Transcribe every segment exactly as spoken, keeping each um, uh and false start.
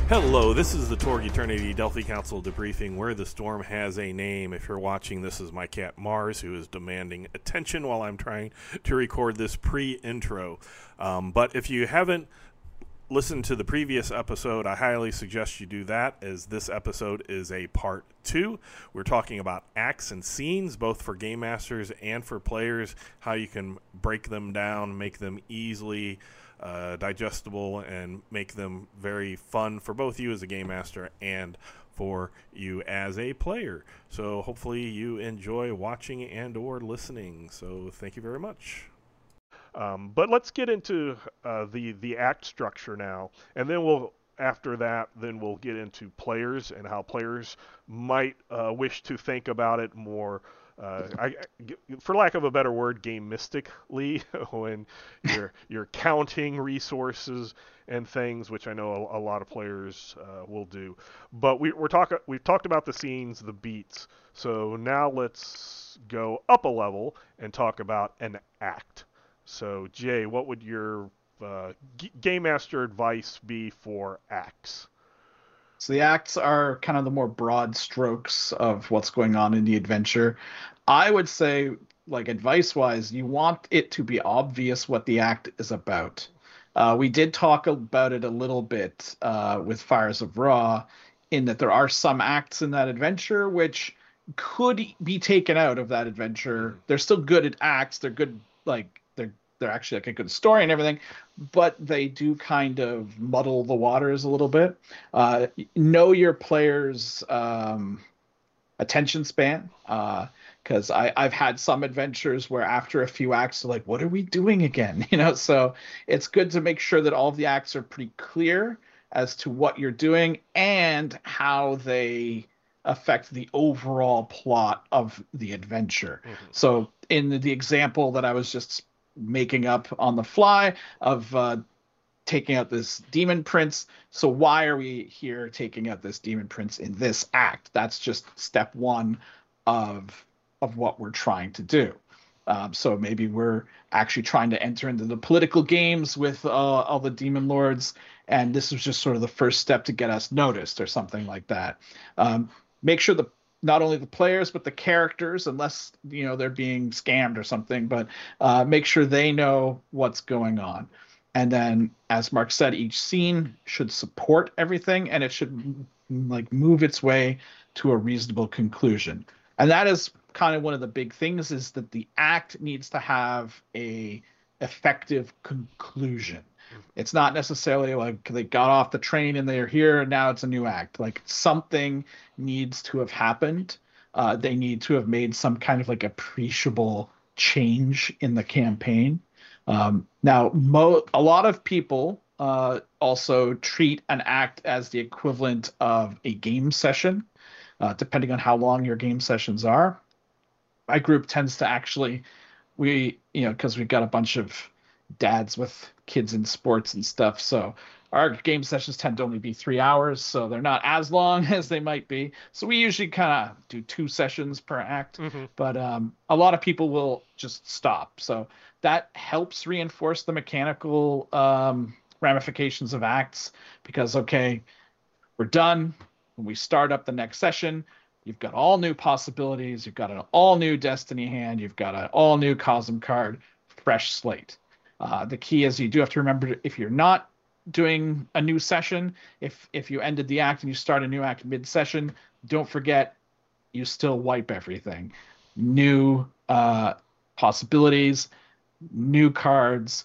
Hello, this is the Torg Eternity Delphi Council debriefing where the storm has a name. If you're watching, this is my cat Mars, who is demanding attention while I'm trying to record this pre-intro. Um, but if you haven't listened to the previous episode, I highly suggest you do that, as this episode is a part two. We're talking about acts and scenes, both for game masters and for players, how you can break them down, make them easily Uh, digestible, and make them very fun for both you as a game master and for you as a player. So hopefully you enjoy watching and or listening. So thank you very much. Um, but let's get into uh, the the act structure now, and then we'll after that then we'll get into players and how players might uh, wish to think about it more. Uh, I, for lack of a better word, game mystically, when you're you're counting resources and things, which I know a, a lot of players uh, will do. But we, we're talking we've talked about the scenes, the beats. So now let's go up a level and talk about an act. So Jay, what would your uh, g- game master advice be for acts? So the acts are kind of the more broad strokes of what's going on in the adventure. I would say, like advice-wise, you want it to be obvious what the act is about. Uh, we did talk about it a little bit uh, with Fires of Ra, in that there are some acts in that adventure which could be taken out of that adventure. They're still good at acts. They're good, like they're they're actually like a good story and everything, but they do kind of muddle the waters a little bit. Uh, know your players' um, attention span, because uh, I've had some adventures where after a few acts, they're like, "What are we doing again?" You know, so it's good to make sure that all of the acts are pretty clear as to what you're doing and how they affect the overall plot of the adventure. Mm-hmm. So in the, the example that I was just making up on the fly of uh, taking out this demon prince. So why are we here taking out this demon prince in this act? That's just step one of of what we're trying to do. Um, so maybe we're actually trying to enter into the political games with uh, all the demon lords, and this was just sort of the first step to get us noticed or something like that. Um, make sure the not only the players but the characters, unless you know they're being scammed or something, but uh, make sure they know what's going on. And then, as Mark said, each scene should support everything, and it should like move its way to a reasonable conclusion. And that is kind of one of the big things, is that the act needs to have a effective conclusion. It's not necessarily like they got off the train and they're here and now it's a new act. Like something needs to have happened. Uh, they need to have made some kind of like appreciable change in the campaign. Um, now, mo- a lot of people uh, also treat an act as the equivalent of a game session, uh, depending on how long your game sessions are. My group tends to actually, we, you know, because we've got a bunch of dads with kids in sports and stuff, so our game sessions tend to only be three hours, so they're not as long as they might be. So we usually kind of do two sessions per act, mm-hmm. but um, a lot of people will just stop. So that helps reinforce the mechanical um, ramifications of acts, because, okay, we're done. When we start up the next session, you've got all new possibilities. You've got an all new destiny hand. You've got an all new Cosm card, fresh slate. Uh, the key is you do have to remember, if you're not doing a new session, if if you ended the act and you start a new act mid-session, don't forget you still wipe everything. New uh, possibilities, new cards,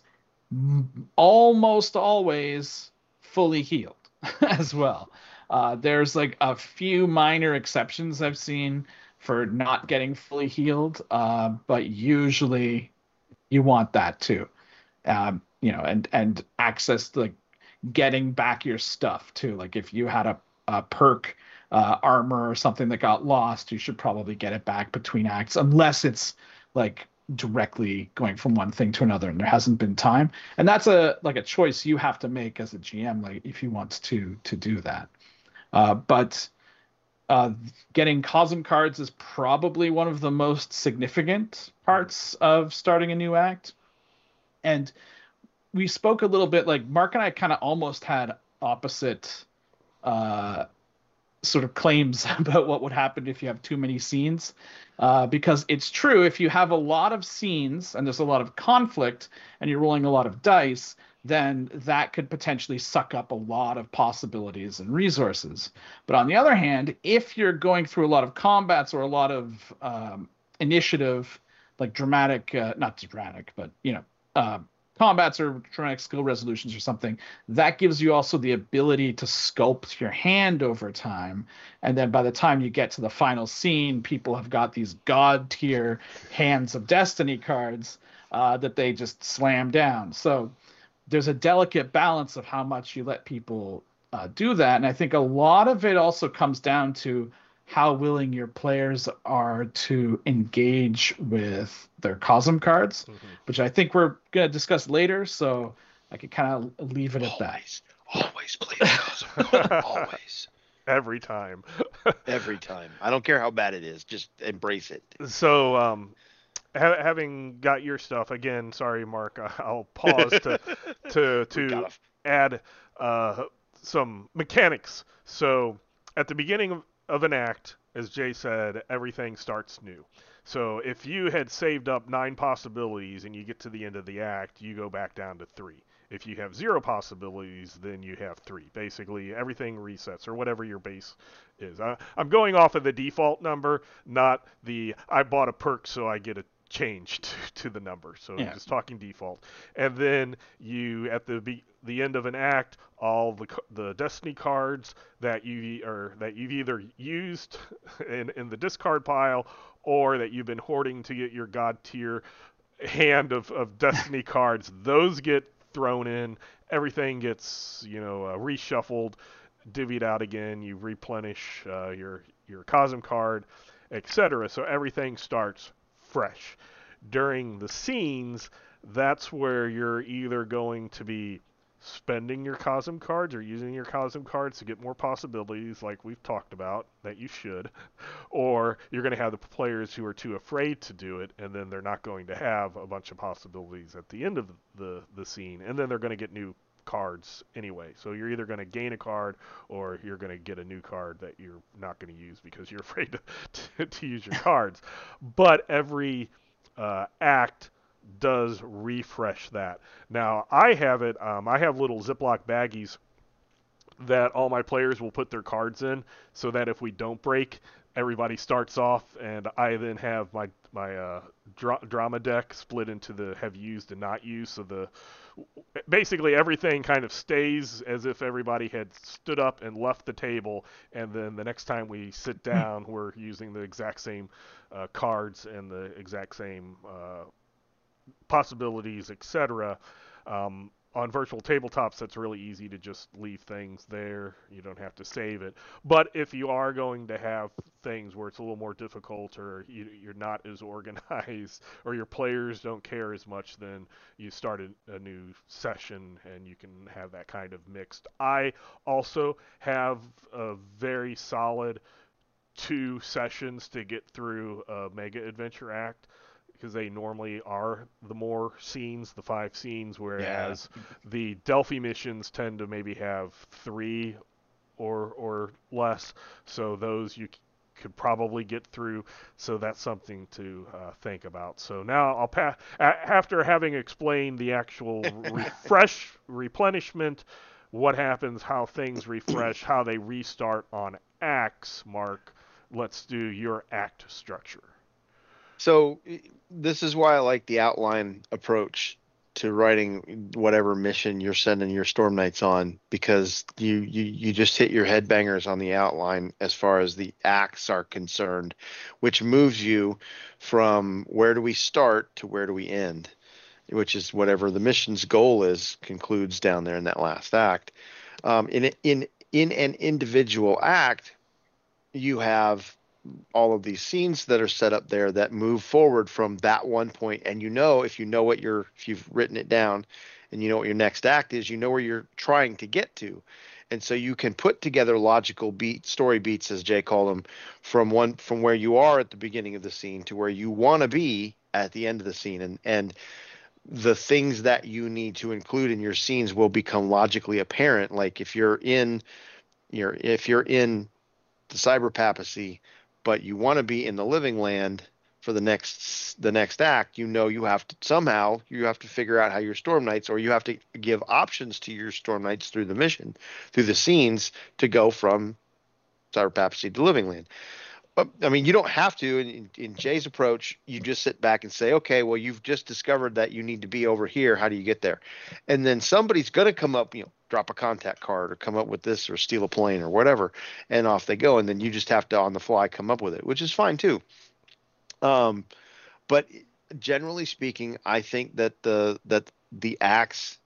m- almost always fully healed as well. Uh, there's like a few minor exceptions I've seen for not getting fully healed, uh, but usually you want that too. Um, you know, and and access to, like, getting back your stuff too. Like if you had a, a perk uh, armor or something that got lost, you should probably get it back between acts, unless it's like directly going from one thing to another and there hasn't been time. And that's a like a choice you have to make as a G M, like if you want to to do that. Uh, but uh, getting Cosm cards is probably one of the most significant parts of starting a new act. And we spoke a little bit, like Mark and I kind of almost had opposite uh, sort of claims about what would happen if you have too many scenes. Uh, because it's true, if you have a lot of scenes and there's a lot of conflict and you're rolling a lot of dice, then that could potentially suck up a lot of possibilities and resources. But on the other hand, if you're going through a lot of combats or a lot of um, initiative, like dramatic, uh, not dramatic, but you know, uh, combats or dramatic skill resolutions or something, that gives you also the ability to sculpt your hand over time. And then by the time you get to the final scene, people have got these god tier Hands of Destiny cards uh, that they just slam down. So there's a delicate balance of how much you let people uh, do that. And I think a lot of it also comes down to how willing your players are to engage with their Cosm cards, mm-hmm. which I think we're going to discuss later. So I could kind of leave it at always, that. Always play the Cosm. Always. Every time. Every time. I don't care how bad it is. Just embrace it. So, um, ha- having got your stuff, again, sorry, Mark, I'll pause to to, to gotta... add uh, some mechanics. So at the beginning of of an act, as Jay said, everything starts new. So if you had saved up nine possibilities and you get to the end of the act, you go back down to three. If you have zero possibilities, then you have three. Basically, everything resets, or whatever your base is. I, I'm going off of the default number, not the I bought a perk so I get a change to, to the number. So yeah. Just talking default. And then you, at the be, the end of an act, all the the Destiny cards that you or that you've either used in, in the discard pile or that you've been hoarding to get your god tier hand of, of Destiny cards, those get thrown in. Everything gets, you know, uh, reshuffled, divvied out again. You replenish uh, your your Cosm card, et cetera. So everything starts fresh. During the scenes, that's where you're either going to be spending your Cosm cards or using your Cosm cards to get more possibilities, like we've talked about, that you should, or you're going to have the players who are too afraid to do it, and then they're not going to have a bunch of possibilities at the end of the, the scene, and then they're going to get new cards anyway. So you're either going to gain a card or you're going to get a new card that you're not going to use because you're afraid to, to, to use your cards. But every uh, act does refresh that. Now, I have it, um, I have little Ziploc baggies that all my players will put their cards in so that if we don't break, everybody starts off, and I then have my my uh, dra- drama deck split into the have used and not used. So the basically everything kind of stays as if everybody had stood up and left the table, and then the next time we sit down, we're using the exact same uh, cards and the exact same uh, possibilities, et cetera. Um, on virtual tabletops, that's really easy to just leave things there. You don't have to save it. But if you are going to have things where it's a little more difficult, or you, you're not as organized, or your players don't care as much, then you start a, a new session and you can have that kind of mixed. I also have a very solid two sessions to get through a Mega Adventure Act, because they normally are the more scenes, the five scenes, whereas yeah. the Delphi missions tend to maybe have three or or less. So those you c- could probably get through. So that's something to uh, think about. So now I'll pass. A- after having explained the actual refresh replenishment, what happens, how things refresh, how they restart on acts, Mark, let's do your act structure. So this is why I like the outline approach to writing whatever mission you're sending your Storm Knights on, because you, you, you just hit your headbangers on the outline as far as the acts are concerned, which moves you from where do we start to where do we end, which is whatever the mission's goal is, concludes down there in that last act. Um, in, in, in an individual act, you have all of these scenes that are set up there that move forward from that one point. And you know, if you know what you're, if you've written it down and you know what your next act is, you know where you're trying to get to. And so you can put together logical beat, story beats, as Jay called them, from one, from where you are at the beginning of the scene to where you want to be at the end of the scene. And, and the things that you need to include in your scenes will become logically apparent. Like if you're in You're if you're in the cyber papacy, but you want to be in the living land for the next the next act, you know you have to somehow you have to figure out how your storm knights, or you have to give options to your storm knights through the mission, through the scenes to go from cyber papacy to living land. But I mean, you don't have to. In, in Jay's approach, you just sit back and say, okay, well, you've just discovered that you need to be over here. How do you get there? And then somebody's going to come up, you know, drop a contact card or come up with this or steal a plane or whatever, and off they go. And then you just have to on the fly come up with it, which is fine too. Um, but generally speaking, I think that the that the acts,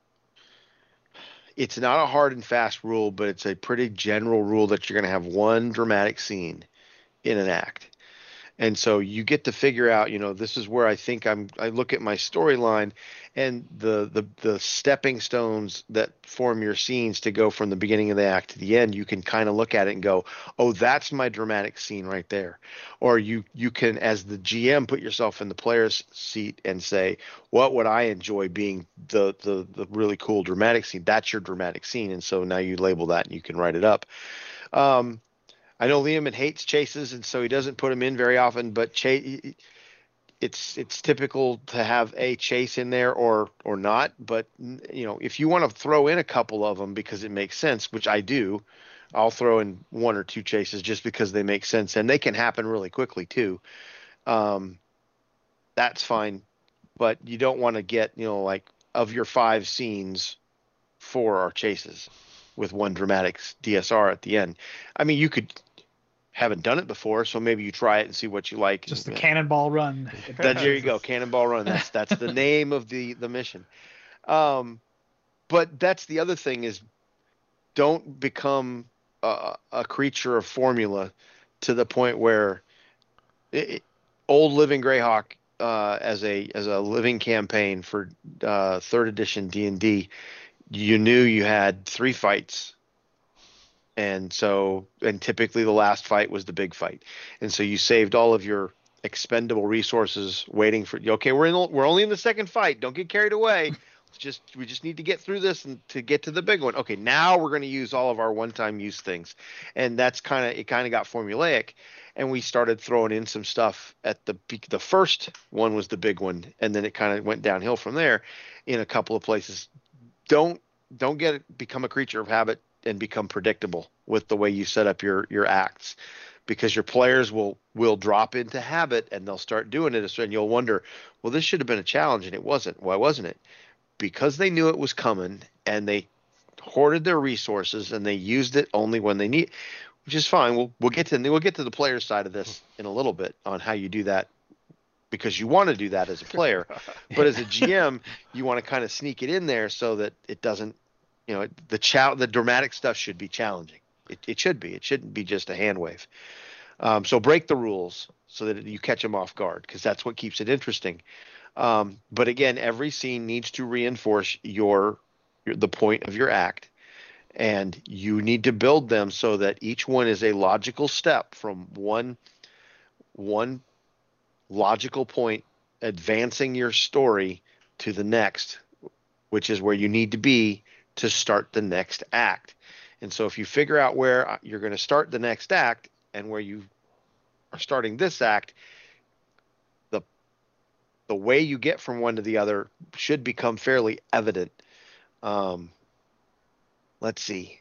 it's not a hard and fast rule, but it's a pretty general rule that you're going to have one dramatic scene in an act. And so you get to figure out, you know, this is where I think I'm I look at my storyline, and the the the stepping stones that form your scenes to go from the beginning of the act to the end, you can kind of look at it and go, "Oh, that's my dramatic scene right there." Or you you can, as the G M, put yourself in the player's seat and say, "What would I enjoy being the the the really cool dramatic scene?" That's your dramatic scene. And so now you label that and you can write it up. Um I know Liam hates chases, and so he doesn't put them in very often. But chase, it's it's typical to have a chase in there or or not. But you know, if you want to throw in a couple of them because it makes sense, which I do, I'll throw in one or two chases just because they make sense, and they can happen really quickly too. Um, that's fine, but you don't want to get, you know, like, of your five scenes, four are chases with one dramatic D S R at the end. I mean, you could haven't done it before, so maybe you try it and see what you like. Just the cannonball run. That, there you go, cannonball run. That's that's the name of the the mission. Um, but that's the other thing is, don't become a, a creature of formula to the point where it, old Living Greyhawk uh, as a as a living campaign for uh, third edition D and D, you knew you had three fights. And so, and typically the last fight was the big fight. And so you saved all of your expendable resources waiting for, okay, we're in, we're only in the second fight. Don't get carried away. It's just, we just need to get through this and to get to the big one. Okay, now we're going to use all of our one-time use things. And that's kind of, it kind of got formulaic. And we started throwing in some stuff at the peak. The first one was the big one. And then it kind of went downhill from there in a couple of places. Don't, don't get become a creature of habit and become predictable with the way you set up your your acts, because your players will will drop into habit and they'll start doing it, and you'll wonder, well, this should have been a challenge and it wasn't. Why wasn't it? Because they knew it was coming and they hoarded their resources and they used it only when they need, which is fine. We'll we'll get to we'll get to the player side of this in a little bit on how you do that, because you want to do that as a player, but as a G M, you want to kind of sneak it in there so that it doesn't. You know, the chow the dramatic stuff should be challenging. It, it should be. It shouldn't be just a hand wave. Um, so break the rules so that you catch them off guard, because that's what keeps it interesting. Um, but again, every scene needs to reinforce your, your the point of your act, and you need to build them so that each one is a logical step from one one logical point, advancing your story to the next, which is where you need to be to start the next act. And so if you figure out where you're going to start the next act and where you are starting this act, the the way you get from one to the other should become fairly evident. Um, let's see.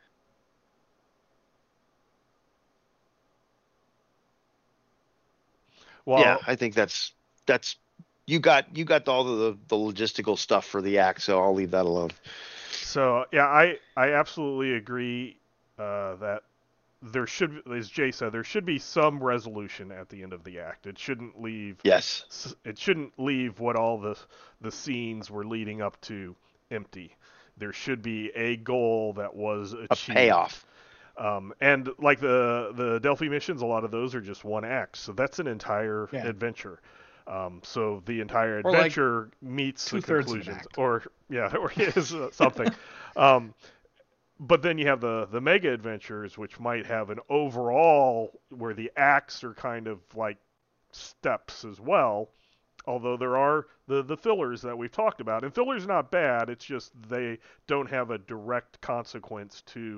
Well, yeah, I think that's that's you got you got all the the logistical stuff for the act, so I'll leave that alone. So yeah, I I absolutely agree uh, that there should, as Jay said, there should be some resolution at the end of the act. It shouldn't leave. Yes. It shouldn't leave what all the the scenes were leading up to empty. There should be a goal that was achieved. A payoff. Um, and like the the Delphi missions, a lot of those are just one act, so that's an entire yeah. adventure. Um, so the entire adventure like meets the conclusions, or yeah, or is something. um, but then you have the the mega adventures, which might have an overall where the acts are kind of like steps as well. Although there are the the fillers that we've talked about, and fillers not bad. It's just they don't have a direct consequence to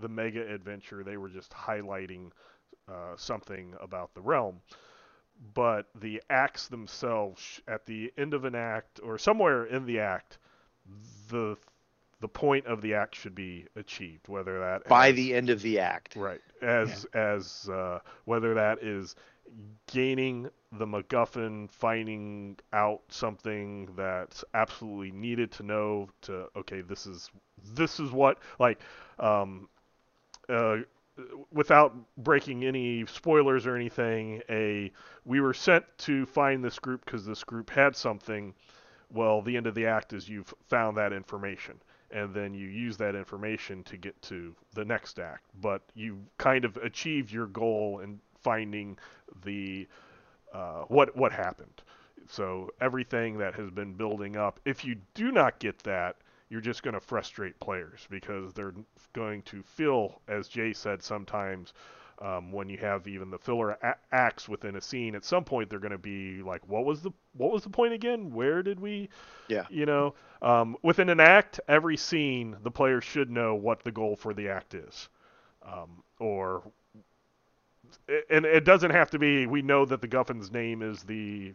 the mega adventure. They were just highlighting uh, something about the realm. But the acts themselves, at the end of an act or somewhere in the act, the the point of the act should be achieved. Whether that by has, the end of the act, right? As yeah. as uh, whether that is gaining the MacGuffin, finding out something that's absolutely needed to know. To okay, this is this is what like. Um, uh, without breaking any spoilers or anything, a we were sent to find this group because this group had something. Well, the end of the act is you've found that information, and then you use that information to get to the next act. But you kind of achieved your goal in finding the uh, what what happened. So everything that has been building up, if you do not get that, you're just going to frustrate players because they're going to feel, as Jay said, sometimes um, when you have even the filler a- acts within a scene, at some point they're going to be like, "What was the what was the point again? Where did we?" Yeah. You know, um, within an act, every scene, the player should know what the goal for the act is, um, or and it doesn't have to be. We know that the Guffin's name is the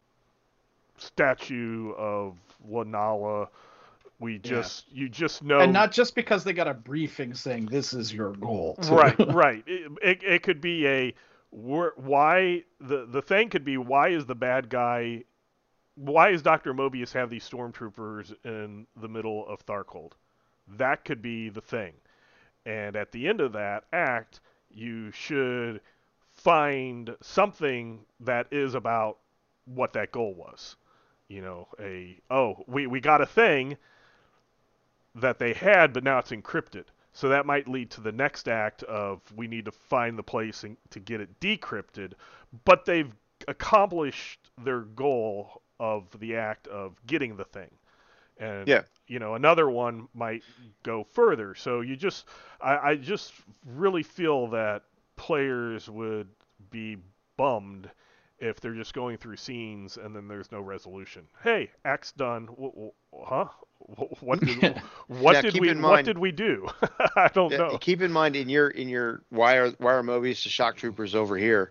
statue of Lanala. We just, yeah. you just know. And not just because they got a briefing saying this is your goal. Too. Right, right. It, it, it could be a, why, the, the thing could be, why is the bad guy, why is Doctor Mobius have these stormtroopers in the middle of Tharkold? That could be the thing. And at the end of that act, you should find something that is about what that goal was. You know, a, oh, we, we got a thing that they had, but now it's encrypted. So that might lead to the next act of we need to find the place and, to get it decrypted, but they've accomplished their goal of the act of getting the thing. And, yeah. you know, another one might go further. So you just, I, I just really feel that players would be bummed if they're just going through scenes and then there's no resolution. Hey, act's done. W- w- huh? What did what now, did we mind, what did we do? I don't know. Keep in mind in your in your why are why are Mobius the shock troopers over here?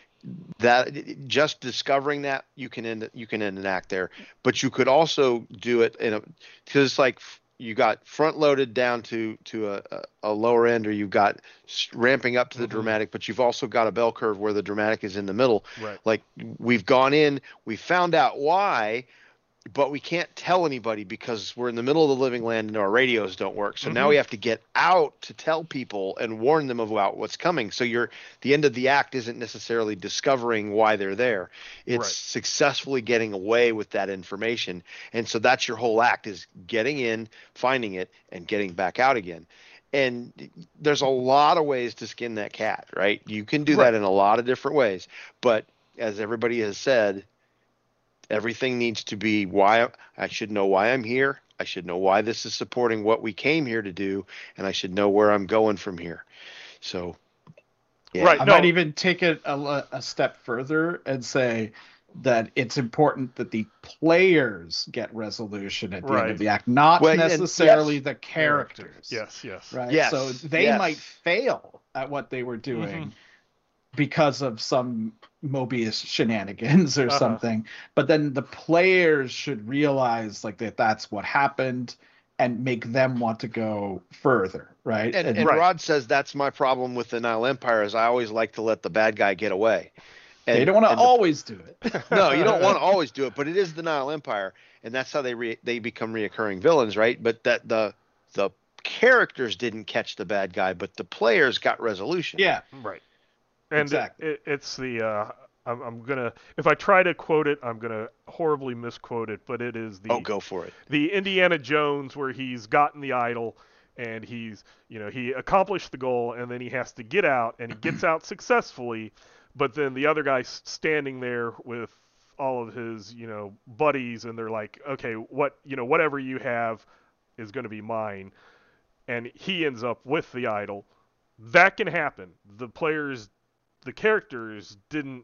That just discovering that you can end you can end an act there, but you could also do it in a because it's like you got front loaded down to to a, a lower end, or you've got ramping up to the mm-hmm. dramatic, but you've also got a bell curve where the dramatic is in the middle. Right. Like we've gone in, we found out why, but we can't tell anybody because we're in the middle of the living land and our radios don't work. So mm-hmm. now we have to get out to tell people and warn them about what's coming. So you're the end of the act isn't necessarily discovering why they're there. It's right. successfully getting away with that information. And so that's your whole act is getting in, finding it, and getting back out again. And there's a lot of ways to skin that cat, right? You can do right. that in a lot of different ways. But as everybody has said, everything needs to be why I should know why I'm here. I should know why this is supporting what we came here to do, and I should know where I'm going from here. So, yeah. Right. I no. might even take it a, a step further and say that it's important that the players get resolution at the right. end of the act, not well, necessarily and, yes. the characters. Yes, yes. Right. Yes. So they yes. might fail at what they were doing. Mm-hmm. because of some Mobius shenanigans or uh-huh. something, but then the players should realize like that that's what happened and make them want to go further, right? And, and, and right. Rod says that's my problem with the Nile Empire is I always like to let the bad guy get away. And, they don't want to always the, do it. No, you don't want to always do it, but it is the Nile Empire, and that's how they re, they become reoccurring villains, right? But that the the characters didn't catch the bad guy, but the players got resolution. Yeah, right. And exactly. it, it's the, uh, I'm, I'm going to, if I try to quote it, I'm going to horribly misquote it, but it is the, oh, go for it. The Indiana Jones where he's gotten the idol and he's, you know, he accomplished the goal and then he has to get out and he gets out successfully, but then the other guy's standing there with all of his, you know, buddies and they're like, okay, what, you know, whatever you have is going to be mine. And he ends up with the idol. That can happen. The players The characters didn't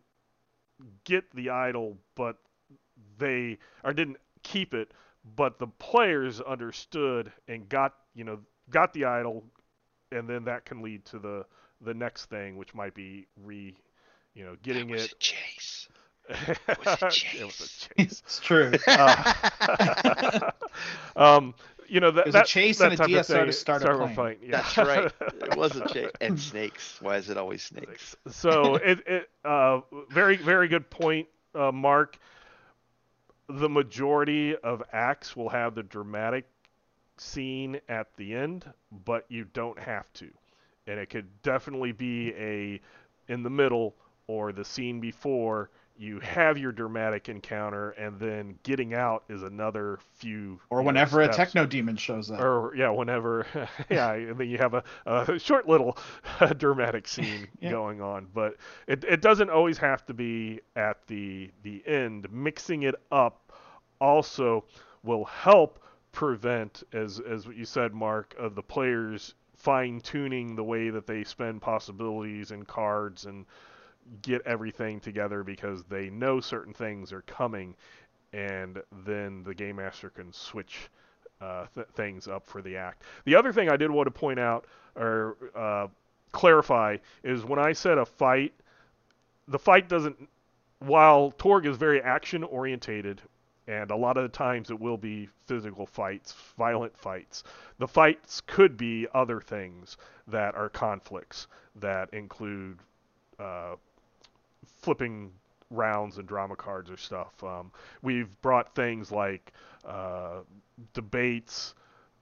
get the idol, but they or didn't keep it, but the players understood and got you know got the idol, and then that can lead to the the next thing, which might be re, you know, getting that was it. A chase. It was a chase. It was a chase. It's true. Uh, um, you know that it was that, a chase that and a D S R to start, start a plane. Fight, yeah. That's right. It was a chase. And snakes. Why is it always snakes? So it it uh very very good point, uh, Mark. The majority of acts will have the dramatic scene at the end, but you don't have to, and it could definitely be a in the middle or the scene before you have your dramatic encounter, and then getting out is another few. Or whenever know, a techno demon shows up. Or yeah, whenever yeah, and then you have a, a short little dramatic scene yeah. going on. But it it doesn't always have to be at the the end. Mixing it up also will help prevent, as as what you said, Mark, of the players fine tuning the way that they spend possibilities and cards and get everything together because they know certain things are coming, and then the game master can switch uh, th- things up for the act. The other thing I did want to point out or uh, clarify is when I said a fight, the fight doesn't, while Torg is very action orientated, and a lot of the times it will be physical fights, violent fights. The fights could be other things that are conflicts that include uh, flipping rounds and drama cards or stuff. Um, we've brought things like uh, debates,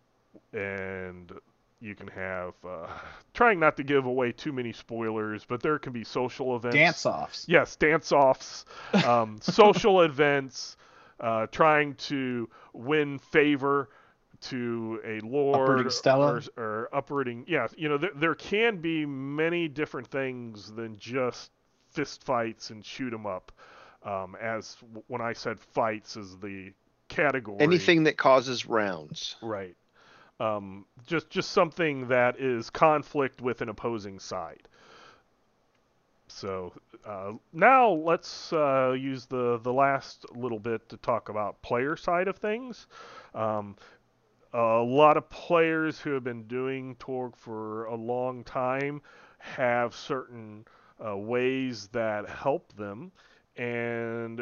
and you can have, uh, trying not to give away too many spoilers, but there can be social events. Dance-offs. Yes, dance-offs, um, social events, uh, trying to win favor to a lord or, or uprooting. Yeah, you know, there, there can be many different things than just fist fights and shoot 'em up. Um, as w- when I said fights is the category. Anything that causes rounds. Right. Um, just just something that is conflict with an opposing side. So uh, now let's uh, use the, the last little bit to talk about player side of things. Um, a lot of players who have been doing Torg for a long time have certain uh, ways that help them, and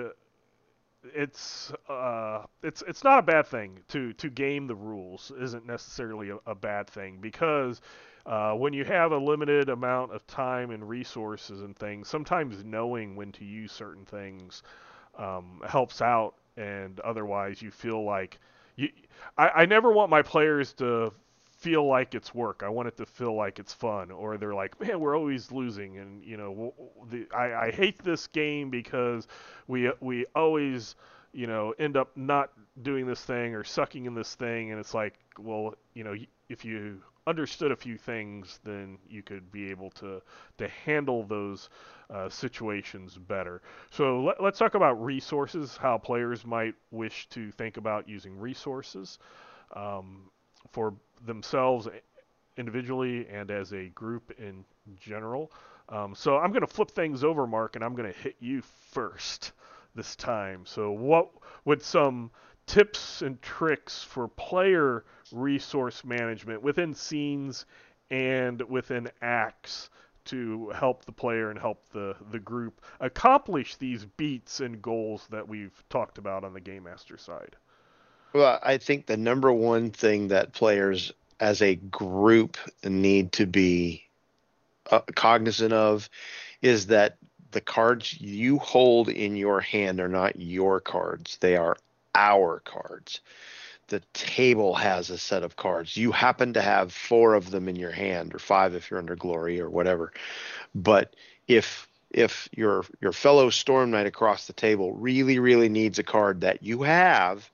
it's uh, it's it's not a bad thing to to game the rules. Isn't necessarily a, a bad thing, because uh, when you have a limited amount of time and resources and things, sometimes knowing when to use certain things um, helps out, and otherwise you feel like you. I, I never want my players to feel like it's work. I want it to feel like it's fun, or they're like, man, we're always losing, and you know, the, I, I hate this game because we we always, you know, end up not doing this thing or sucking in this thing, and it's like, well, you know, if you understood a few things, then you could be able to to handle those uh, situations better. So let, let's talk about resources, how players might wish to think about using resources um, for themselves individually and as a group in general. Um, so I'm going to flip things over, Mark, and I'm going to hit you first this time. So what would some tips and tricks for player resource management within scenes and within acts to help the player and help the, the group accomplish these beats and goals that we've talked about on the Game Master side? Well, I think the number one thing that players as a group need to be uh, cognizant of is that the cards you hold in your hand are not your cards. They are our cards. The table has a set of cards. You happen to have four of them in your hand, or five if you're under glory or whatever. But if if your your fellow Storm Knight across the table really, really needs a card that you have,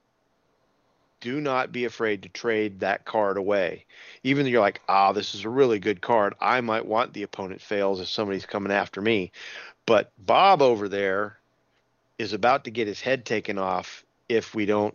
do not be afraid to trade that card away. Even though you're like, ah, this is a really good card. I might want the opponent fails if somebody's coming after me. But Bob over there is about to get his head taken off if we don't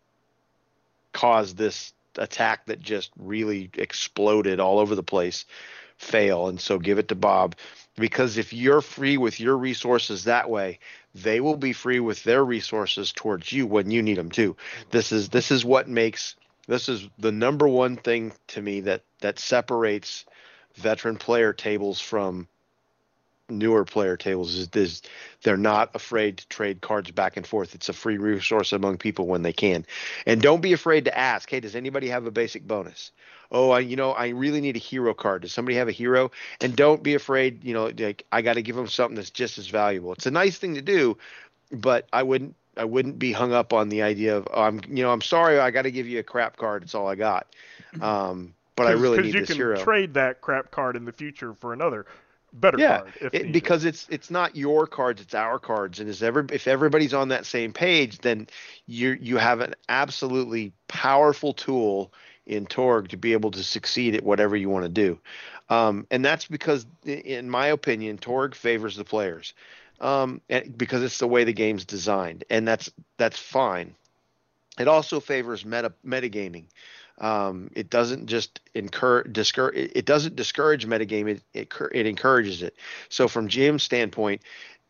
cause this attack that just really exploded all over the place fail. And so give it to Bob, because if you're free with your resources that way, they will be free with their resources towards you when you need them too. This is this is what makes This is the number one thing to me that that separates veteran player tables from newer player tables is, is they're not afraid to trade cards back and forth. It's a free resource among people when they can. And don't be afraid to ask, hey, does anybody have a basic bonus? Oh, I, you know, I really need a hero card. Does somebody have a hero? And don't be afraid, you know, like, I got to give them something that's just as valuable. It's a nice thing to do, but I wouldn't I wouldn't be hung up on the idea of, oh, I'm, you know, I'm sorry, I got to give you a crap card. It's all I got. Um, but I really need this hero. Because you can trade that crap card in the future for another better yeah, card. If it, because it's it's not your cards, it's our cards, and is every if everybody's on that same page, then you you have an absolutely powerful tool in Torg to be able to succeed at whatever you want to do, um, and that's because, in my opinion, Torg favors the players, um, and because it's the way the game's designed, and that's that's fine. It also favors meta metagaming. Um, it doesn't just encourage, discourage, it doesn't discourage metagame. It, it, it encourages it. So from G M's standpoint,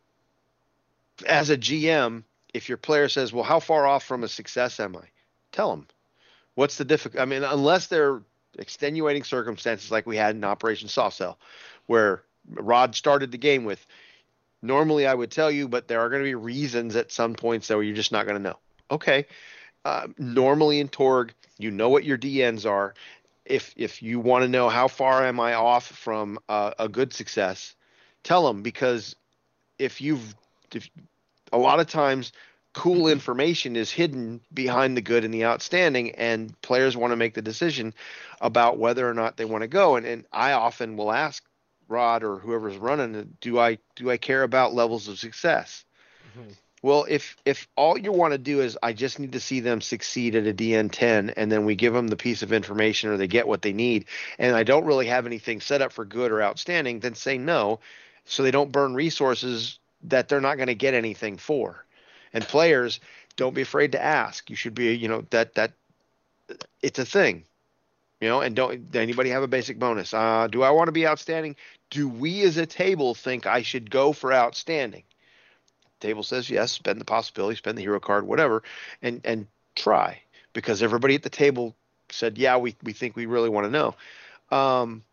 as a G M, if your player says, well, how far off from a success am I? Tell them. What's the difficult? I mean, unless they're extenuating circumstances like we had in Operation Soft Cell, where Rod started the game with, normally I would tell you, but there are going to be reasons at some points that you're just not going to know. Okay. Uh, normally in Torg, you know what your D Ns are. If if you want to know how far am I off from uh, a good success, tell them, because if you've if, a lot of times cool information is hidden behind the good and the outstanding, and players want to make the decision about whether or not they want to go. And and I often will ask Rod or whoever's running, do I do I care about levels of success? Mm-hmm. Well, if if all you want to do is I just need to see them succeed at a D N ten, and then we give them the piece of information or they get what they need, and I don't really have anything set up for good or outstanding, then say no, so they don't burn resources that they're not going to get anything for. And players, don't be afraid to ask. You should be, you know, that that it's a thing, you know. And don't anybody have a basic bonus? Uh, do I want to be outstanding? Do we as a table think I should go for outstanding? Table says yes, spend the possibility, spend the hero card, whatever, and and try, because everybody at the table said, yeah, we, we think we really want to know. Um,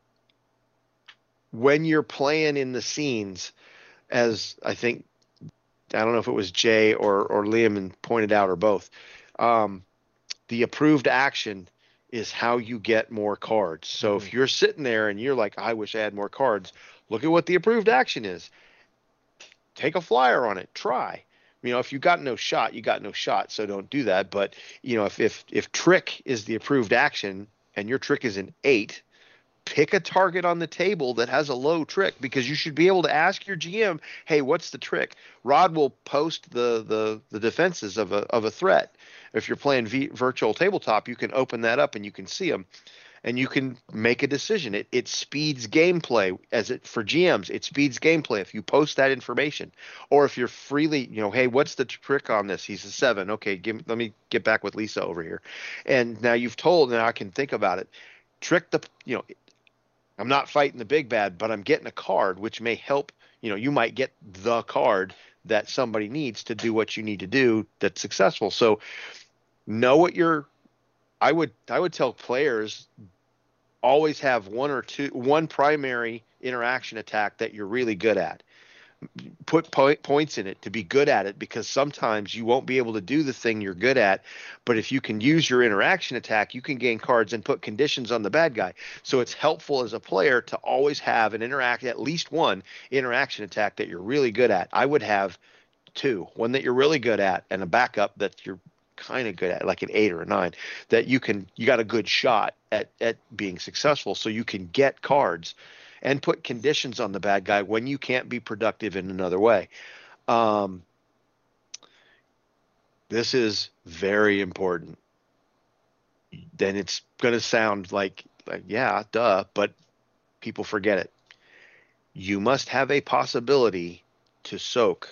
when you're playing in the scenes, as I think, I don't know if it was Jay or, or Liam pointed out, or both, um, the approved action is how you get more cards. So mm-hmm. if you're sitting there and you're like, I wish I had more cards, look at what the approved action is. Take a flyer on it. Try. You know, if you got no shot, you got no shot. So don't do that. But, you know, if if if trick is the approved action and your trick is an eight, pick a target on the table that has a low trick, because you should be able to ask your G M, hey, what's the trick? Rod will post the the the defenses of a of a threat. If you're playing v, virtual tabletop, you can open that up and you can see them. And you can make a decision. It it speeds gameplay as it for G Ms. It speeds gameplay if you post that information, or if you're freely, you know, hey, what's the trick on this? He's a seven. Okay, give, let me get back with Lisa over here. And now you've told, now I can think about it. Trick the, you know, I'm not fighting the big bad, but I'm getting a card, which may help. You know, you might get the card that somebody needs to do what you need to do that's successful. So know what you're. I would I would tell players, always have one or two one primary interaction attack that you're really good at. Put po- points in it to be good at it, because sometimes you won't be able to do the thing you're good at, but if you can use your interaction attack, you can gain cards and put conditions on the bad guy. So it's helpful as a player to always have an interact at least one interaction attack that you're really good at. I would have two, one that you're really good at and a backup that you're kind of good at, like an eight or a nine, that you can you got a good shot at at being successful, so you can get cards and put conditions on the bad guy when you can't be productive in another way. Um, this is very important. Then it's going to sound like, like yeah, duh, but people forget it. You must have a possibility to soak.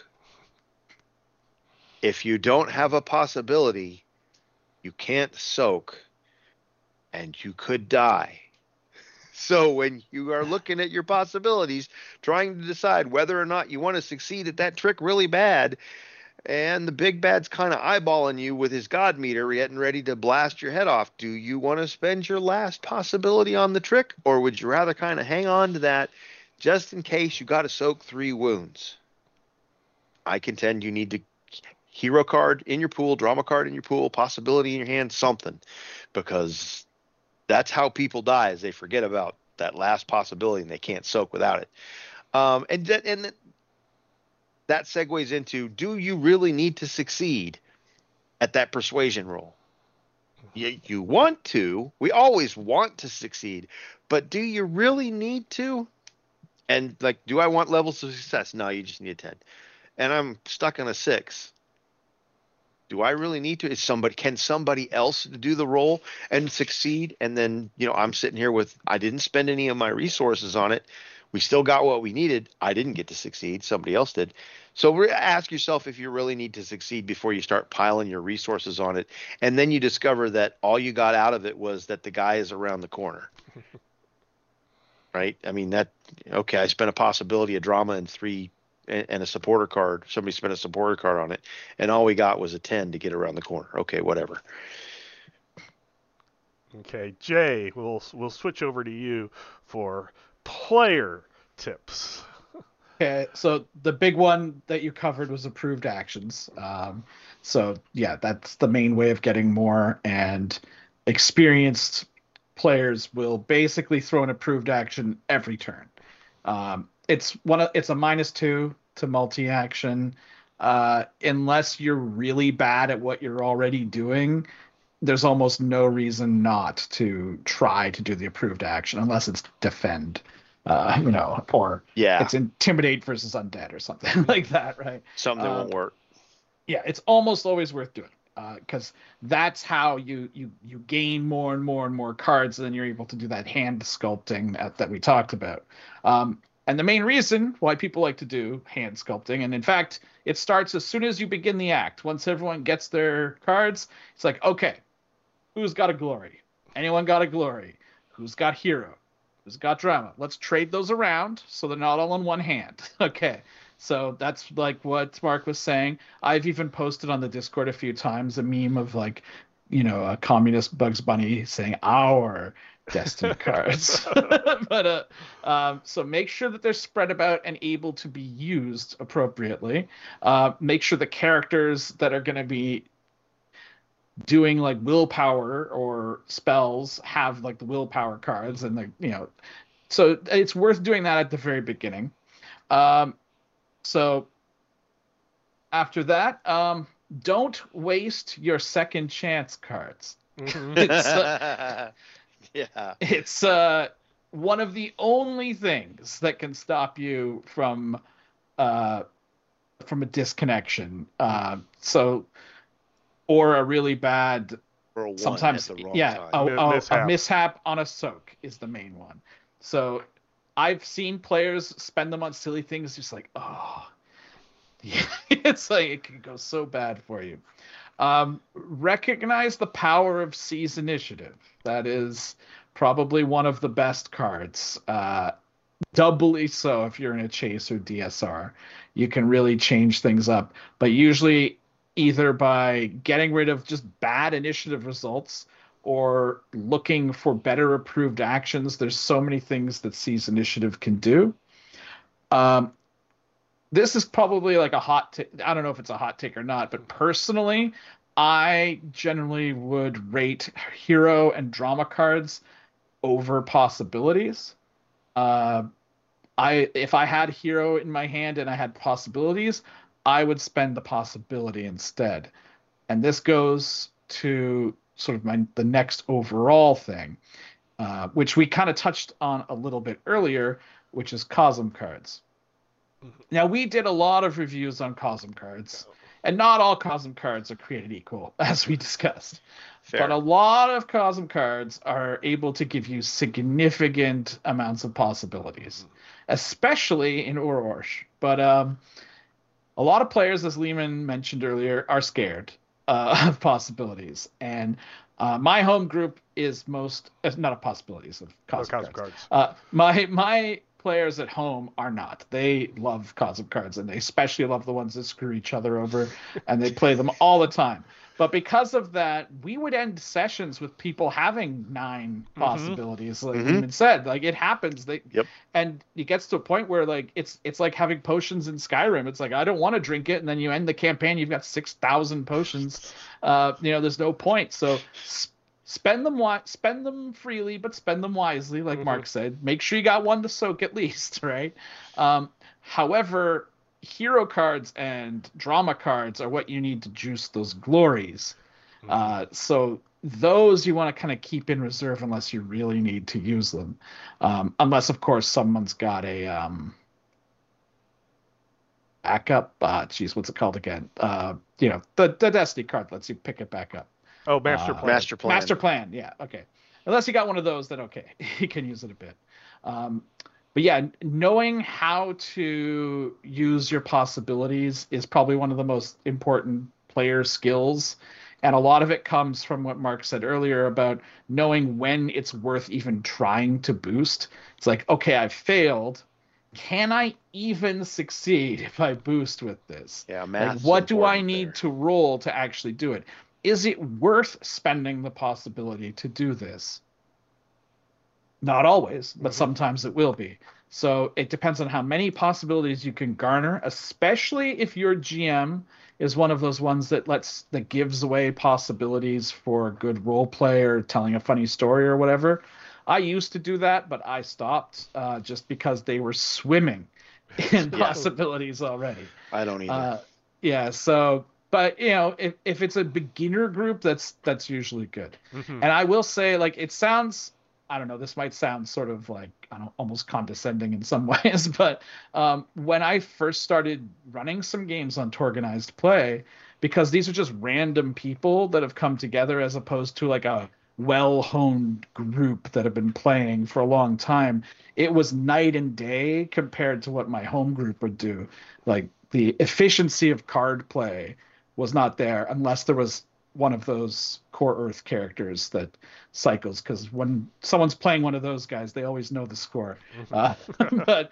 If you don't have a possibility, you can't soak, and you could die. So when you are looking at your possibilities, trying to decide whether or not you want to succeed at that trick really bad, and the big bad's kind of eyeballing you with his God meter, getting ready to blast your head off. Do you want to spend your last possibility on the trick, or would you rather kind of hang on to that just in case you got to soak three wounds? I contend you need to hero card in your pool, drama card in your pool, possibility in your hand, something, because that's how people die, is they forget about that last possibility and they can't soak without it. Um, and that, and that segues into, do you really need to succeed at that persuasion roll? You, you want to. We always want to succeed, but do you really need to? And like, do I want levels of success? No, you just need a ten. And I'm stuck on a six. Do I really need to? Is somebody, can somebody else do the roll and succeed? And then, you know, I'm sitting here with, I didn't spend any of my resources on it. We still got what we needed. I didn't get to succeed. Somebody else did. So re- ask yourself if you really need to succeed before you start piling your resources on it. And then you discover that all you got out of it was that the guy is around the corner. Right? I mean, that, okay, I spent a possibility, a drama, and three, and, and a supporter card. Somebody spent a supporter card on it, and all we got was a ten to get around the corner. Okay, whatever. Okay, Jay, we'll we'll switch over to you for player tips. Okay, so the big one that you covered was approved actions. Um, so yeah, that's the main way of getting more, and experienced players will basically throw an approved action every turn. Um, it's one of, it's a minus two to multi-action. Uh, unless you're really bad at what you're already doing, there's almost no reason not to try to do the approved action unless it's defend. Uh, you know, or yeah, it's intimidate versus undead or something like that, right? Something that um, won't work. Yeah, it's almost always worth doing, because uh, that's how you you you gain more and more and more cards, and then you're able to do that hand sculpting that, that we talked about. Um, and the main reason why people like to do hand sculpting, and in fact, it starts as soon as you begin the act. Once everyone gets their cards, it's like, okay, who's got a glory? Anyone got a glory? Who's got hero? Who's got drama? Let's trade those around so they're not all in one hand. Okay, so that's like what Mark was saying. I've even posted on the Discord a few times a meme of, like, you know, a communist Bugs Bunny saying our Destiny cards. But uh, um, so make sure that they're spread about and able to be used appropriately. Uh, make sure the characters that are going to be doing like willpower or spells have like the willpower cards, and the, you know, so it's worth doing that at the very beginning. Um, so after that, um, don't waste your second chance cards. Mm-hmm. it's, uh, yeah, it's uh, one of the only things that can stop you from uh, from a disconnection. Uh, so. Or a really bad, or a one sometimes, at the wrong yeah, time. a, a, mishap. a mishap on a soak is the main one. So I've seen players spend them on silly things, just like, oh, yeah. It's like it can go so bad for you. Um, recognize the power of Seize Initiative. That is probably one of the best cards. Uh, doubly so if you're in a chase or D S R. You can really change things up, but usually either by getting rid of just bad initiative results or looking for better approved actions. There's so many things that Seize Initiative can do. Um, this is probably like a hot take. I don't know if it's a hot take or not, but personally, I generally would rate hero and drama cards over possibilities. Uh, I if I had hero in my hand and I had possibilities, I would spend the possibility instead. And this goes to sort of my the next overall thing, uh, which we kind of touched on a little bit earlier, which is Cosm cards. Mm-hmm. Now, we did a lot of reviews on Cosm cards, and not all Cosm cards are created equal, as we discussed. Fair. But a lot of Cosm cards are able to give you significant amounts of possibilities, mm-hmm. especially in Urorsh. But um, a lot of players, as Lehman mentioned earlier, are scared uh, of possibilities. And uh, my home group is most, uh, not of possibilities, of Cosm cards. cards. Uh, my my players at home are not. They love Cosm cards, and they especially love the ones that screw each other over, and they play them all the time. But because of that, we would end sessions with people having nine mm-hmm. possibilities. Like mm-hmm. Eamon said, like it happens. They yep. And it gets to a point where like it's it's like having potions in Skyrim. It's like I don't want to drink it, and then you end the campaign, you've got six thousand potions. Uh, you know, there's no point. So sp- spend them wi- spend them freely, but spend them wisely, like mm-hmm. Mark said. Make sure you got one to soak at least, right? Um, however. Hero cards and drama cards are what you need to juice those glories. Mm-hmm. Uh, so those you want to kind of keep in reserve unless you really need to use them. Um, unless, of course, someone's got a um, backup. Uh, geez, what's it called again? Uh, you know, the, the Destiny card lets you pick it back up. Oh, Master uh, Plan. Master Plan. Master Plan, yeah, okay. Unless you got one of those, then okay, you can use it a bit. Um, But yeah, knowing how to use your possibilities is probably one of the most important player skills. And a lot of it comes from what Mark said earlier about knowing when it's worth even trying to boost. It's like, okay, I've failed. Can I even succeed if I boost with this? Yeah, like, what do I need there. to roll to actually do it? Is it worth spending the possibility to do this? Not always, but mm-hmm. sometimes it will be. So it depends on how many possibilities you can garner, especially if your G M is one of those ones that lets that gives away possibilities for good role play or telling a funny story or whatever. I used to do that, but I stopped uh, just because they were swimming in yeah. possibilities already. I don't either. Uh, yeah, so but you know, if if it's a beginner group, that's that's usually good. Mm-hmm. And I will say, like, it sounds. I don't know, this might sound sort of like, I don't know, almost condescending in some ways, but um, when I first started running some games on Torganized Play, because these are just random people that have come together as opposed to like a well-honed group that have been playing for a long time, it was night and day compared to what my home group would do. Like the efficiency of card play was not there unless there was one of those core Earth characters that cycles, because when someone's playing one of those guys, they always know the score. Uh, but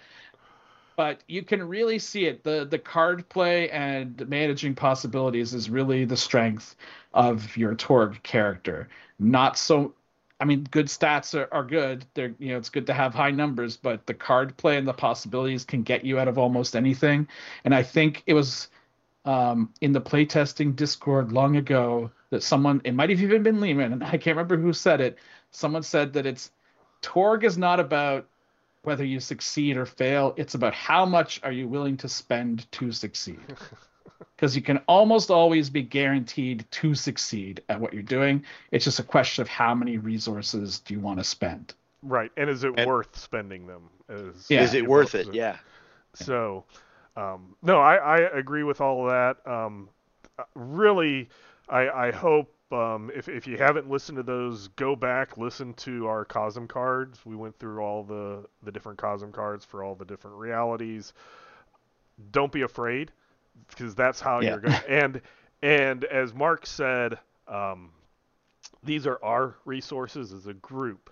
but you can really see it. The the card play and managing possibilities is really the strength of your Torg character. Not so I mean, good stats are, are good. They're, you know, it's good to have high numbers, but the card play and the possibilities can get you out of almost anything. And I think it was Um, in the playtesting Discord long ago that someone, it might have even been Lehman, and I can't remember who said it. Someone said that it's Torg is not about whether you succeed or fail. It's about how much are you willing to spend to succeed. Because you can almost always be guaranteed to succeed at what you're doing. It's just a question of how many resources do you want to spend. Right, and is it and, worth spending them? Is, yeah. Is it worth it? Yeah. So... Um, no, I, I agree with all of that. Um, really, I, I hope um, if, if you haven't listened to those, go back, listen to our Cosm cards. We went through all the, the different Cosm cards for all the different realities. Don't be afraid, because that's how yeah. you're going to... And, and as Mark said, um, these are our resources as a group.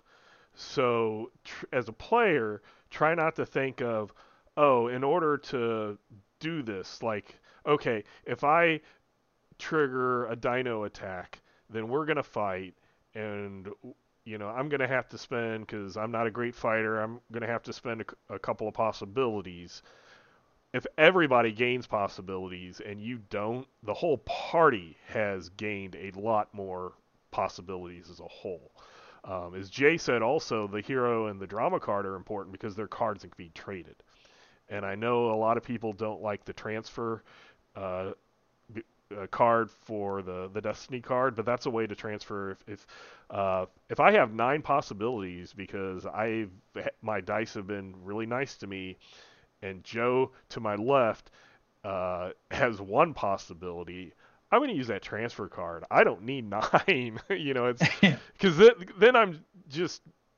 So tr- as a player, try not to think of, oh, in order to do this, like, okay, if I trigger a dino attack, then we're going to fight, and, you know, I'm going to have to spend, because I'm not a great fighter, I'm going to have to spend a, a couple of possibilities. If everybody gains possibilities and you don't, the whole party has gained a lot more possibilities as a whole. Um, as Jay said, also, the hero and the drama card are important because they're cards that can be traded. And I know a lot of people don't like the transfer uh, uh, card for the, the Destiny card, but that's a way to transfer. If if, uh, if I have nine possibilities because I my dice have been really nice to me, and Joe to my left uh, has one possibility, I'm going to use that transfer card. I don't need nine. you know, it's because then, then I'm just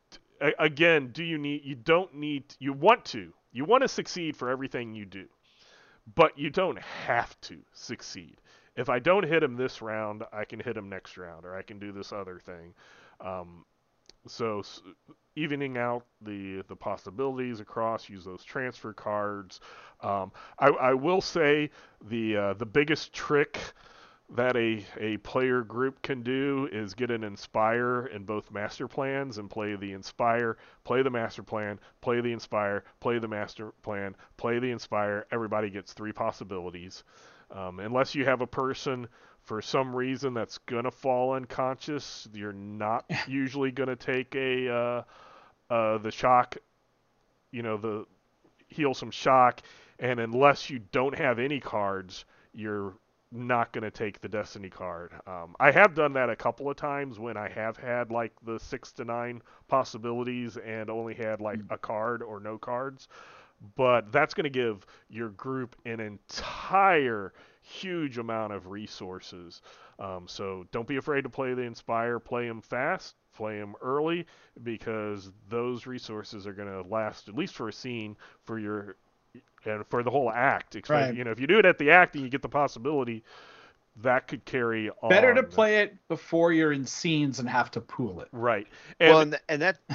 again. Do you need? You don't need. You want to. You want to succeed for everything you do, but you don't have to succeed. If I don't hit him this round, I can hit him next round, or I can do this other thing. Um, so evening out the the possibilities across, use those transfer cards. Um, I, I will say the uh, the biggest trick that a, a player group can do is get an Inspire in both master plans and play the Inspire, play the master plan, play the Inspire, play the master plan, play the Inspire. Everybody gets three possibilities. Um, unless you have a person for some reason that's going to fall unconscious, you're not usually going to take a uh, uh, the shock, you know, the heal some shock. And unless you don't have any cards, you're not going to take the Destiny card. Um, I have done that a couple of times when I have had like the six to nine possibilities and only had like a card or no cards. But that's going to give your group an entire huge amount of resources. Um, so don't be afraid to play the Inspire. Play them fast, play them early, because those resources are going to last at least for a scene for your and for the whole act. Right. You know, if you do it at the act and you get the possibility, that could carry on. Better to play it before you're in scenes and have to pool it. Right. And, well, and, and that.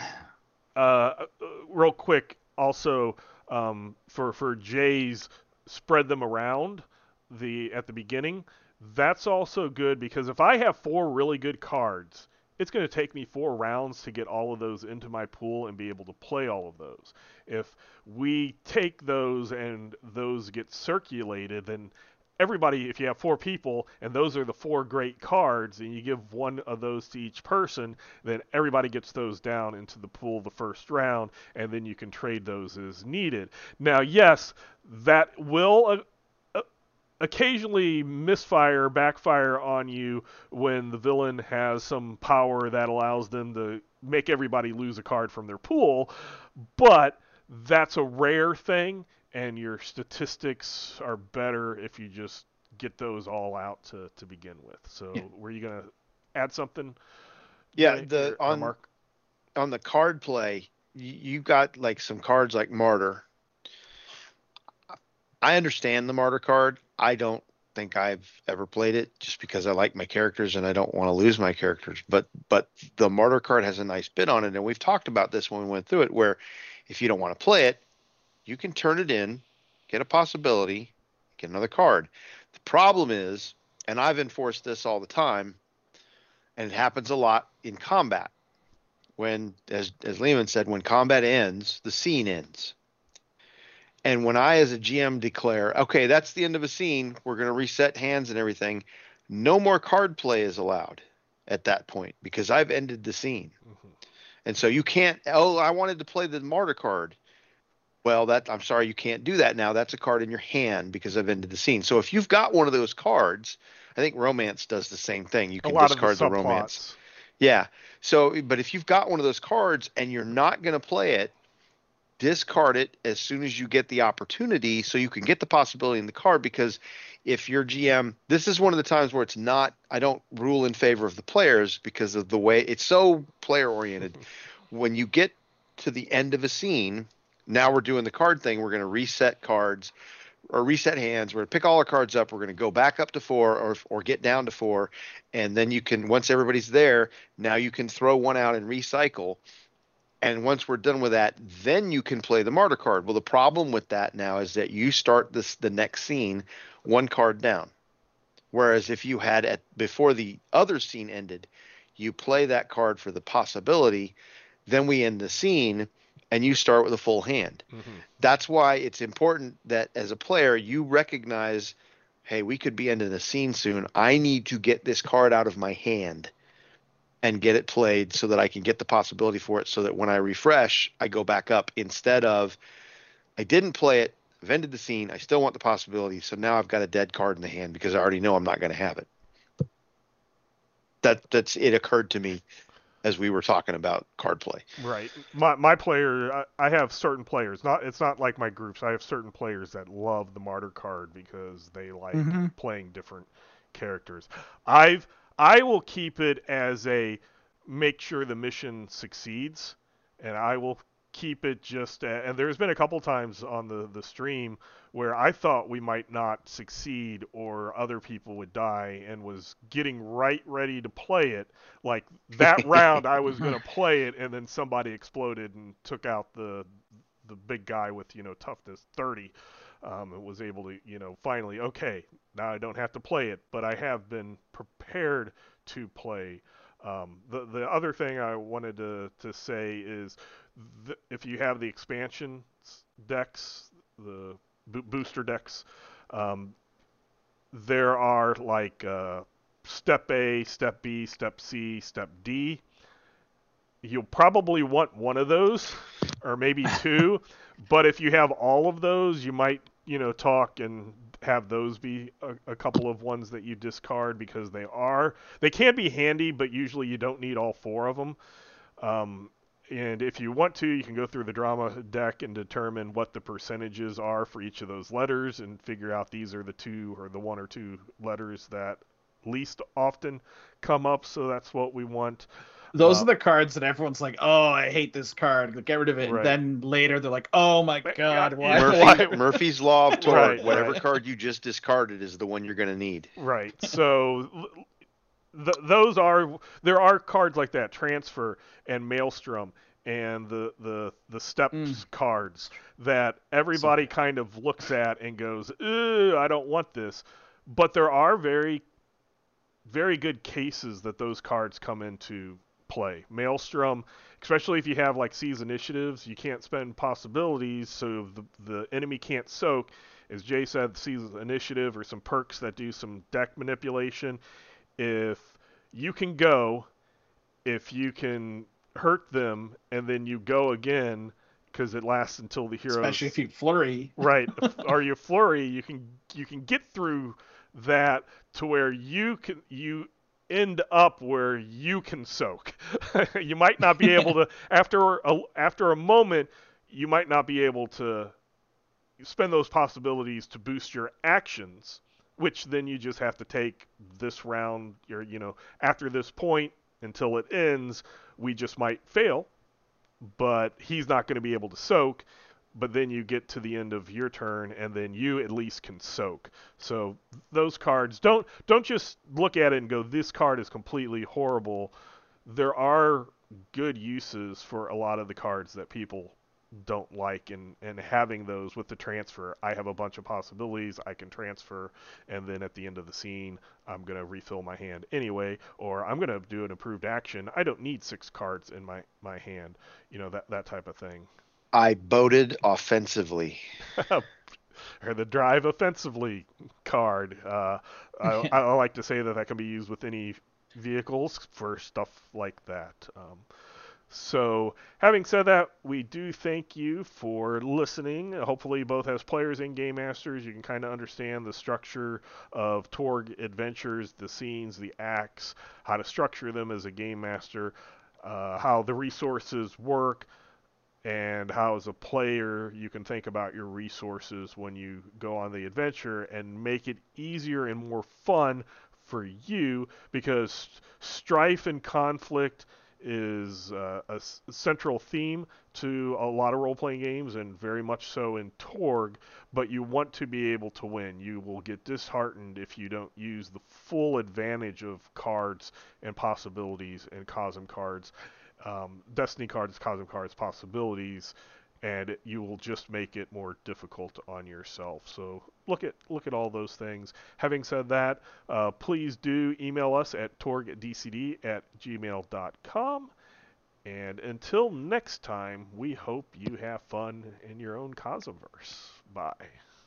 Uh, real quick, also um, for for Jay's spread them around the at the beginning. That's also good because if I have four really good cards, it's going to take me four rounds to get all of those into my pool and be able to play all of those. If we take those and those get circulated, then everybody, if you have four people and those are the four great cards and you give one of those to each person, then everybody gets those down into the pool the first round, and then you can trade those as needed. Now, yes, that will uh, occasionally misfire, backfire on you when the villain has some power that allows them to make everybody lose a card from their pool, but that's a rare thing, and your statistics are better if you just get those all out to, to begin with. So yeah. Were you going to add something? Yeah, Jay, the or, on, or Mark? On the card play, you got like some cards like Martyr. I understand the Martyr card. I don't think I've ever played it just because I like my characters and I don't want to lose my characters. But but the Martyr card has a nice bit on it, and we've talked about this when we went through it, where if you don't want to play it, you can turn it in, get a possibility, get another card. The problem is, and I've enforced this all the time, and it happens a lot in combat. When, as as Lehman said, when combat ends, the scene ends. And when I, as a G M, declare, okay, that's the end of a scene, we're going to reset hands and everything, no more card play is allowed at that point because I've ended the scene. Mm-hmm. And so you can't, oh, I wanted to play the Martyr card. Well, that I'm sorry, you can't do that now. That's a card in your hand because I've ended the scene. So if you've got one of those cards, I think Romance does the same thing. You can discard the, the Romance. Yeah. So, but if you've got one of those cards and you're not going to play it, discard it as soon as you get the opportunity so you can get the possibility in the card, because if your G M, this is one of the times where it's not, I don't rule in favor of the players because of the way it's so player oriented. When you get to the end of a scene, now we're doing the card thing. We're going to reset cards or reset hands. We're going to pick all our cards up. We're going to go back up to four or, or get down to four. And then you can, once everybody's there, now you can throw one out and recycle. And once we're done with that, then you can play the Martyr card. Well, the problem with that now is that you start this the next scene one card down. Whereas if you had at before the other scene ended, you play that card for the possibility, then we end the scene and you start with a full hand. Mm-hmm. That's why it's important that as a player you recognize, hey, we could be ending the scene soon. I need to get this card out of my hand and get it played so that I can get the possibility for it, so that when I refresh, I go back up instead of I didn't play it, I've ended the scene, I still want the possibility, so now I've got a dead card in the hand because I already know I'm not going to have it. That that's it occurred to me as we were talking about card play. Right. My my player, I, I have certain players. Not it's not like my groups. I have certain players that love the Martyr card because they like mm-hmm. playing different characters. I've I will keep it as a make sure the mission succeeds, and I will keep it just, and there's been a couple times on the, the stream where I thought we might not succeed or other people would die and was getting right ready to play it. Like that round I was going to play it and then somebody exploded and took out the the big guy with, you know, toughness thirty. Um, and was able to, you know, finally, okay, now I don't have to play it, but I have been prepared to play. Um, the the other thing I wanted to, to say is th- if you have the expansion decks, the bo- booster decks, um, there are like uh, step A, step B, step C, step D. You'll probably want one of those or maybe two, but if you have all of those, you might, you know, talk and have those be a, a couple of ones that you discard because they are they can be handy, but usually you don't need all four of them. Um, and if you want to, you can go through the drama deck and determine what the percentages are for each of those letters and figure out these are the two or the one or two letters that least often come up. So that's what we want. Those uh, are the cards that everyone's like, "Oh, I hate this card. Get rid of it." Right. And then later they're like, "Oh my god, why?" Murphy, Murphy's Law of Torg. Right, whatever right. card you just discarded is the one you're going to need. Right. So th- those are there are cards like that, Transfer and Maelstrom and the the the steps mm. cards that everybody so, kind of looks at and goes, "I don't want this," but there are very very good cases that those cards come into play. Maelstrom, especially if you have like seize initiatives, you can't spend possibilities, so the the enemy can't soak. As Jay said, seize initiative or some perks that do some deck manipulation. If you can go, if you can hurt them, and then you go again because it lasts until the hero. Especially if you flurry. Right, or you flurry, you can you can get through that to where you can you. end up where you can soak. You might not be able to after a, after a moment you might not be able to spend those possibilities to boost your actions, which then you just have to take this round or you know after this point until it ends we just might fail, but he's not going to be able to soak. But then you get to the end of your turn, and then you at least can soak. So those cards, don't don't just look at it and go, this card is completely horrible. There are good uses for a lot of the cards that people don't like, and, and having those with the transfer, I have a bunch of possibilities. I can transfer, and then at the end of the scene, I'm going to refill my hand anyway, or I'm going to do an improved action. I don't need six cards in my, my hand, you know, that, that type of thing. I boated offensively. Or the drive offensively card. Uh, I, I like to say that that can be used with any vehicles for stuff like that. Um, so, having said that, we do thank you for listening. Hopefully, both as players and game masters, you can kind of understand the structure of Torg adventures, the scenes, the acts, how to structure them as a game master, uh, how the resources work, and how as a player you can think about your resources when you go on the adventure and make it easier and more fun for you, because strife and conflict is uh, a s- central theme to a lot of role-playing games, and very much so in Torg, but you want to be able to win. You will get disheartened if you don't use the full advantage of cards and possibilities and Cosm cards. Um, Destiny cards, Cosm cards, possibilities, and it, you will just make it more difficult on yourself. So look at look at all those things. Having said that, uh, please do email us at torgdcd at gmail dot com. And until next time, we hope you have fun in your own Cosmverse. Bye.